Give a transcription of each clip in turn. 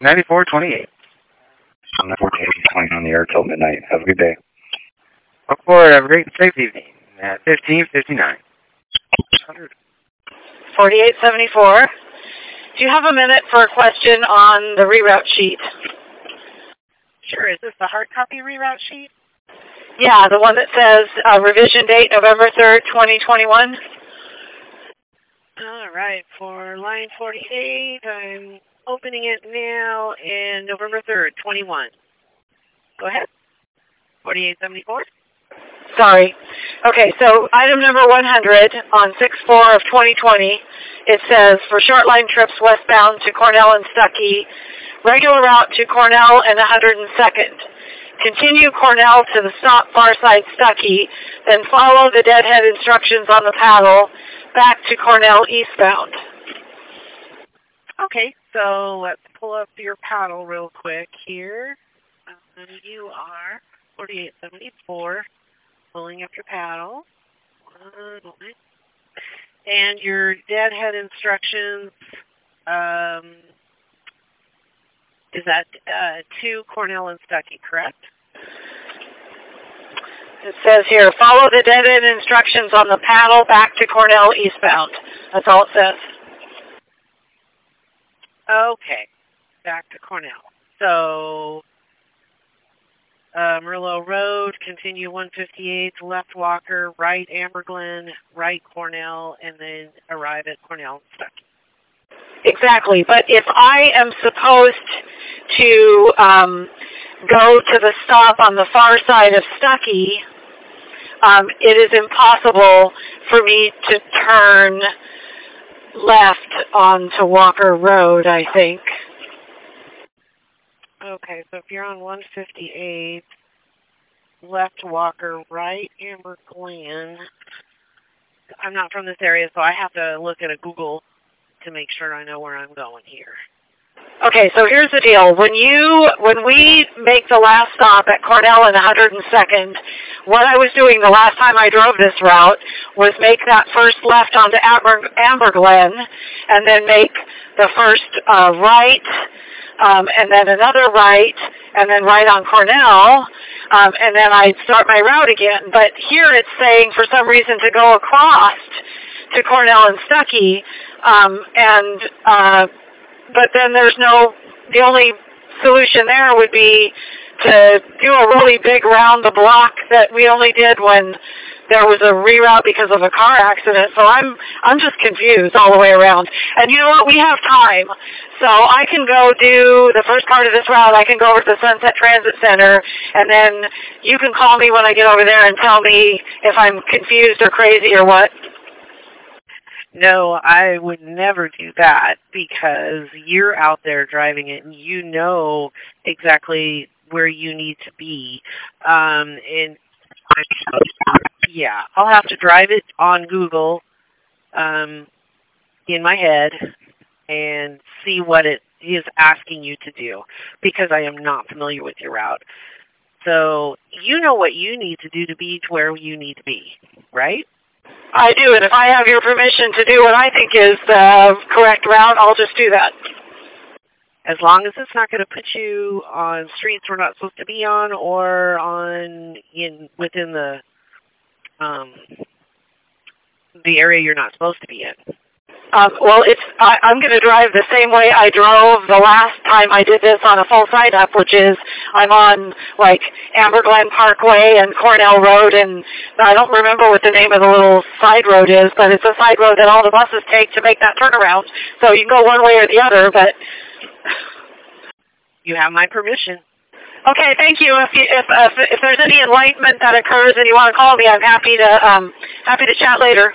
9428. I'm 1420 on the air till midnight. Have a good day. Look forward. Have a great and safe evening at 1559. 4874. Do you have a minute for a question on the reroute sheet? Sure. Is this the hard copy reroute sheet? Yeah, the one that says revision date November 3rd, 2021. All right. For line 48, I'm opening it now in November 3rd, 21. Go ahead. 4874. Sorry. Okay, so item number 100 on 6/4 of 2020, it says for short line trips westbound to Cornell and Stuckey, regular route to Cornell and 102nd. Continue Cornell to the stop far side Stuckey, then follow the deadhead instructions on the paddle back to Cornell eastbound. Okay, so let's pull up your paddle real quick here. You are 4874. Pulling up your paddle. And your deadhead instructions, is that to Cornell and Stuckey, correct? It says here, follow the deadhead instructions on the paddle back to Cornell eastbound. That's all it says. Okay, back to Cornell. So, Merlot Road, continue 158, left Walker, right Amber Glen, right Cornell, and then arrive at Cornell and Stuckey. Exactly, but if I am supposed to go to the stop on the far side of Stuckey, it is impossible for me to turn left onto Walker Road, I think. Okay, so if you're on 158, left Walker, right Amber Glen. I'm not from this area, so I have to look at a Google to make sure I know where I'm going here. Okay, so here's the deal. When we make the last stop at Cornell and 102nd, what I was doing the last time I drove this route was make that first left onto Amber Glen, and then make the first right, and then another right, and then right on Cornell, and then I'd start my route again. But here it's saying for some reason to go across to Cornell and Stuckey, but then the only solution there would be to do a really big round the block that we only did when there was a reroute because of a car accident. So I'm just confused all the way around. And you know what? We have time. So I can go do the first part of this route. I can go over to the Sunset Transit Center, and then you can call me when I get over there and tell me if I'm confused or crazy or what. No, I would never do that because you're out there driving it and you know exactly where you need to be. And yeah, I'll have to drive it on Google in my head and see what it is asking you to do because I am not familiar with your route. So you know what you need to do to be to where you need to be, right? I do, and if I have your permission to do what I think is the correct route, I'll just do that. As long as it's not going to put you on streets we're not supposed to be on or within the area you're not supposed to be in. Well, I'm going to drive the same way I drove the last time I did this on a full side-up, which is I'm on, like, Amber Glen Parkway and Cornell Road, and I don't remember what the name of the little side road is, but it's a side road that all the buses take to make that turnaround. So you can go one way or the other, but... You have my permission. Okay, thank you. If there's any enlightenment that occurs and you want to call me, I'm happy to chat later.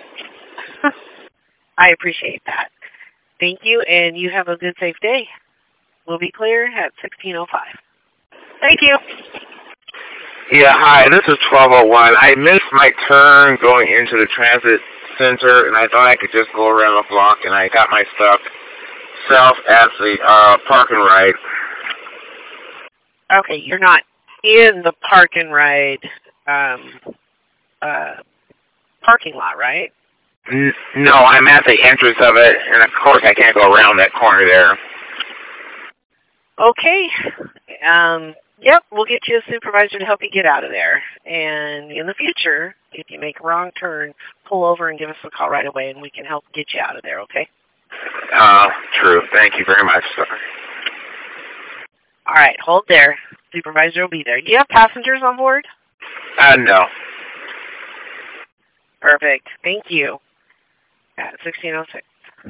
I appreciate that. Thank you, and you have a good, safe day. We'll be clear at 16:05. Thank you. Yeah, hi, this is 1201. I missed my turn going into the transit center, and I thought I could just go around the block, and I got my stuff south at the park and ride. Okay, you're not in the park and ride parking lot, right? No, I'm at the entrance of it, and of course I can't go around that corner there. Okay. Yep, we'll get you a supervisor to help you get out of there. And in the future, if you make a wrong turn, pull over and give us a call right away, and we can help get you out of there, okay? True. Thank you very much, sir. All right, hold there. Supervisor will be there. Do you have passengers on board? No. Perfect. Thank you. At 1606.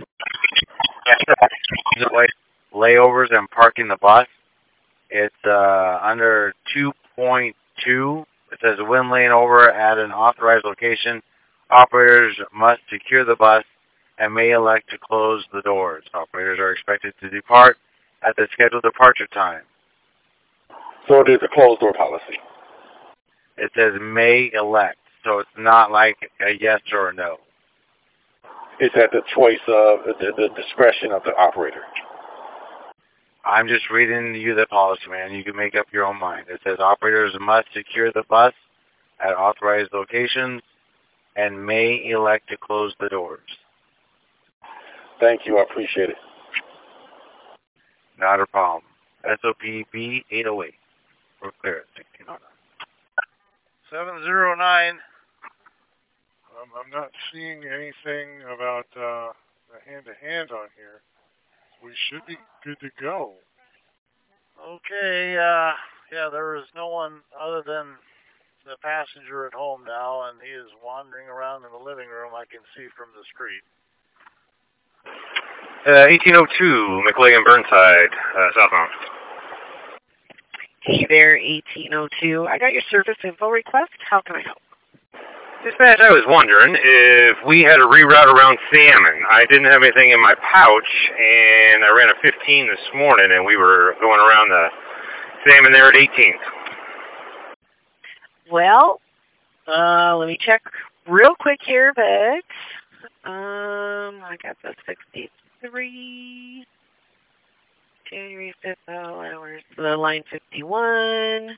Layovers and parking the bus. It's under 2.2. It says when laying over at an authorized location, operators must secure the bus and may elect to close the doors. Operators are expected to depart at the scheduled departure time. So it is a closed door policy. It says may elect, so it's not like a yes or a no. It's at the choice of the discretion of the operator. I'm just reading you the policy, man. You can make up your own mind. It says operators must secure the bus at authorized locations and may elect to close the doors. Thank you. I appreciate it. Not a problem. SOP B808. We're clear at 1609. 709. I'm not seeing anything about the hand-to-hand on here. We should be good to go. Okay, yeah, there is no one other than the passenger at home now, and he is wandering around in the living room, I can see from the street. 1802, McLean and Burnside, southbound. Hey there, 1802. I got your service info request. How can I help? Dispatch, I was wondering if we had a reroute around Salmon. I didn't have anything in my pouch, and I ran a 15 this morning, and we were going around the Salmon there at 18th. Well, let me check real quick here, but I got the 63, January 5th, hours, the line 51,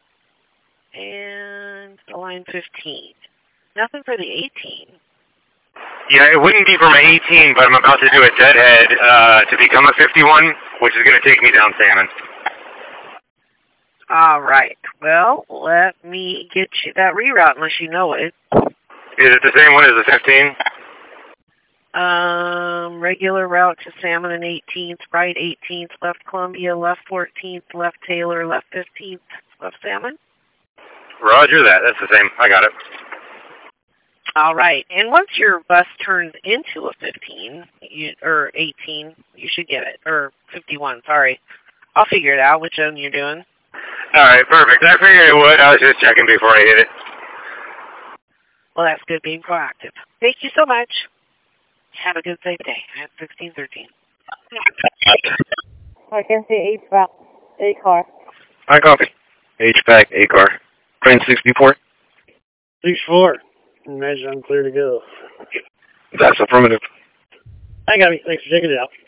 and the line 15. Nothing for the 18. Yeah, it wouldn't be for my 18, but I'm about to do a deadhead to become a 51, which is going to take me down Salmon. All right. Well, let me get you that reroute unless you know it. Is it the same one as the 15? Regular route to Salmon and 18th, right 18th, left Columbia, left 14th, left Taylor, left 15th, left Salmon. Roger that. That's the same. I got it. All right. And once your bus turns into a 15, or 18, you should get it. Or 51, sorry. I'll figure it out, which one you're doing. All right, perfect. I figured it would. I was just checking before I hit it. Well, that's good being proactive. Thank you so much. Have a good safe day. At 1613. I can see HVAC, A-car. I copy. HVAC, A-car. Crane 64. 6-4. Imagine I'm clear to go. That's affirmative. I got me. Thanks for checking it out.